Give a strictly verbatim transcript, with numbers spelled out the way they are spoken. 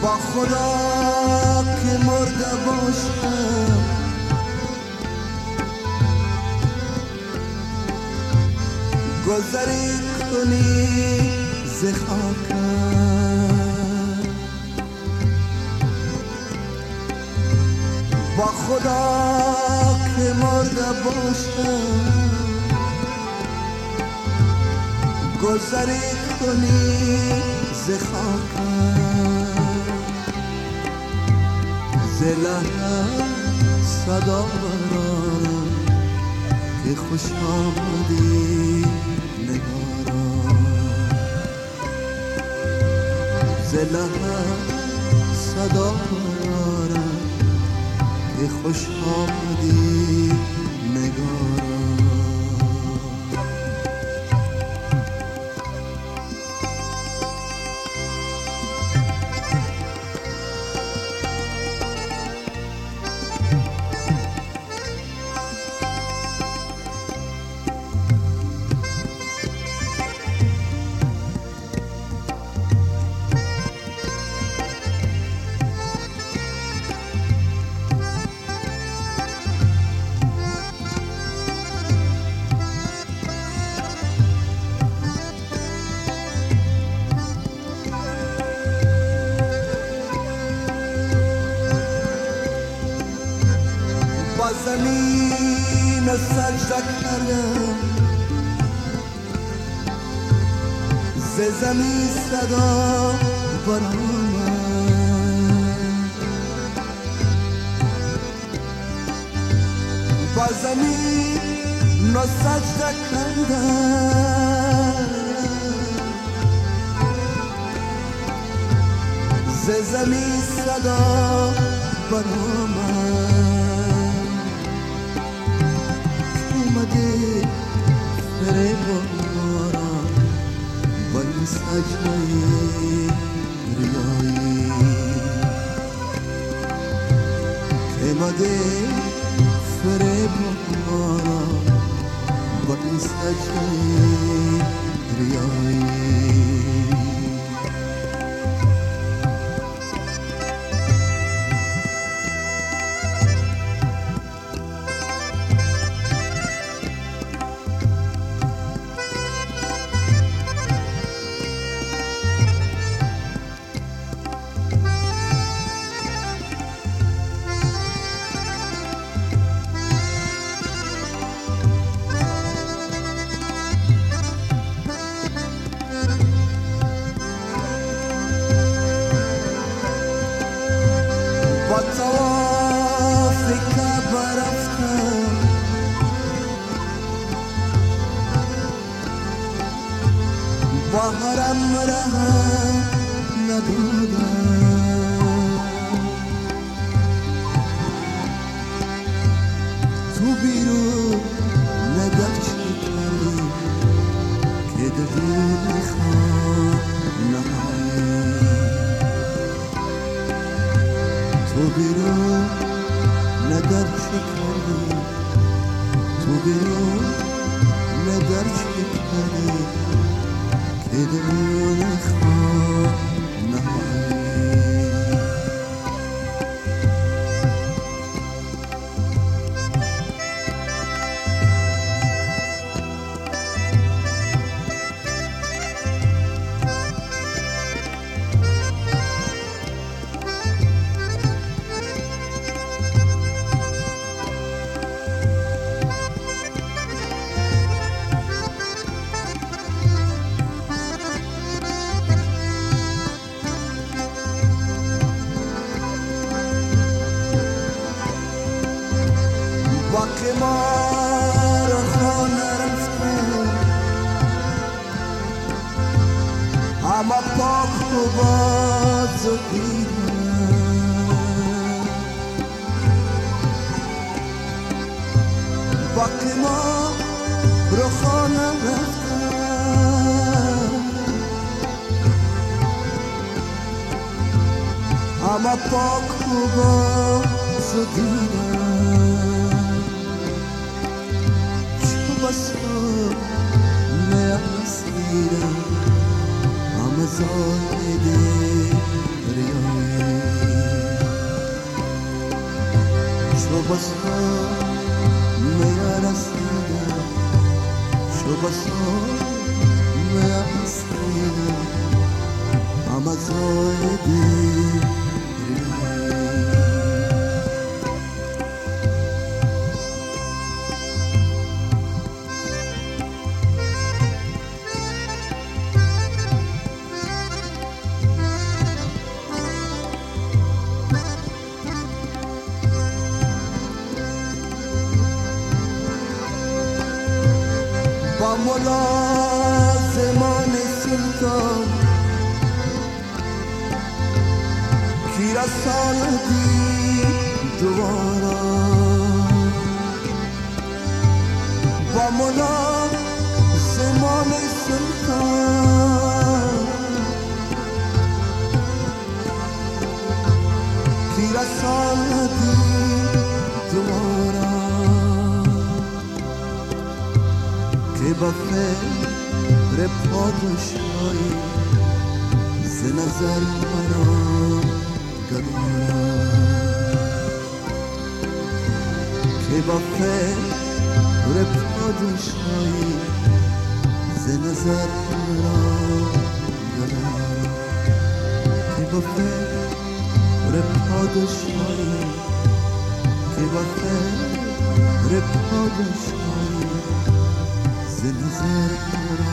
با خدا که مرده باشم گذری کنی ز خاکم با خدا که مرده باشم گذری کنی ز خاکم ز لحن صدا برارم که خوش آمدی نگارم ز لحن صدا برارم که خوش آمدی نگارم با زمین سجده کردم ز زمین صدا برآمد با زمین سجده کردم ز زمین صدا برآمد اومده فریبارم با این سجده ریایی که اومده فریبارم با این سجده ریایی با طواف کعبه رفتم با حرم رهم ندادم تو بیرون نگر چی کردی که درون خانه‌ای تو بیرون ندر چه کردی تو بیرون ندر چه کردی که درون خانه‌ای با قمار خانه رفتم اما پاک و باز و دیدم با قمار خانه رفتم اما پاک و باز و دیدم بسم میاسیرم همه زاده ریایی چو بسا میرسیدم چو بسا میرسیدم اما زایدی با ملازمان سلطان کی رساندی دوارا با ملازمان سلطان کی رساندی دوارا که با فکر پادشاهی ز نظر مرا گدارا که با فکر پادشاهی ز نظر مرا گدارا که با فکر پادشاهی که با فکر پادشاهی زنزار